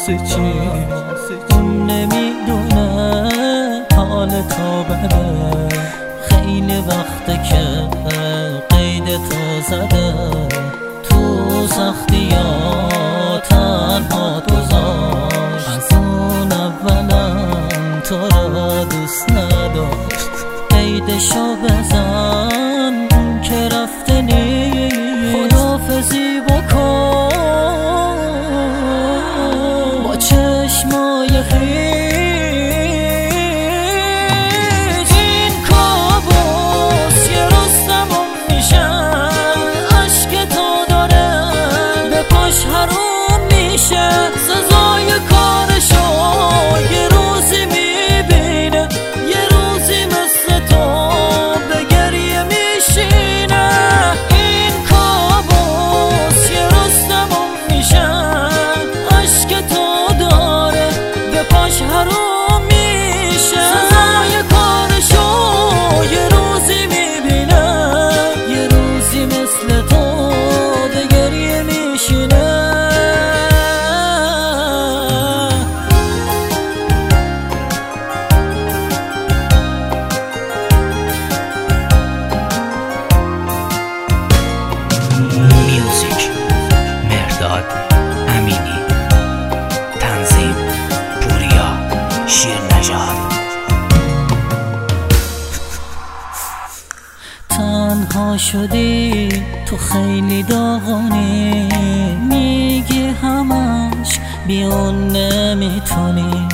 واسه چی؟ اون نمیدونه حال تو بده، خیلی وقته که قید تو زده، تو سختی ها تنها گذاشت، از اون اولم تو را دوست نداشت. قیدشو بزن که رفته نیست، خداحافظی بکن با چشمای خیس. این کابوس یه روز تموم میشه، عشق تو داره به پاش حروم میشه، سزای کارشو یه روزی میبینه، یه روزی مثل تو به گریه میشینه. این کابوس یه روز تموم میشه، عشق تو داره به پاش حروم میشه، سزای کارشو یه روزی میبینه، یه روزی مثل تو به گریه میشینه. میوزیک مهرداد امینی، تنظیم پوریا شیرنژاد. تنها شدی تو خیلی داغونی، میگی همش بیون نمیتونی،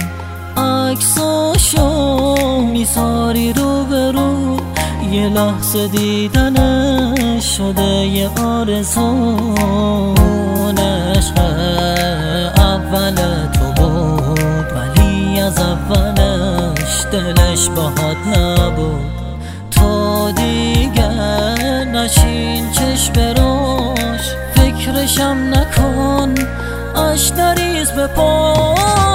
عکساشو میذاری رو به رو، یه لحظه دیدنش شده یه آرزو. اون عشق اول تو بود، ولی از اولش دلش باهات نبود. تو دیگه نشین چشم براش، فکرشم نکن، اش نریز به پا.